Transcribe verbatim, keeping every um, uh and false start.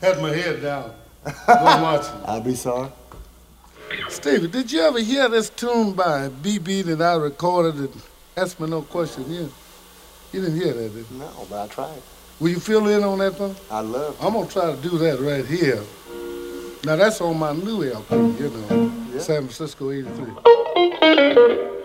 had my head down. Wasn't watching. I'll be sorry. Stevie, did you ever hear this tune by B B that I recorded that Ask Me No Question? You, you didn't hear that, did you? No, but I tried. Will you fill in on that, though? I love it. I'm going to try to do that right here. Now, that's on my new L P, you know, Yeah. San Francisco eighty-three.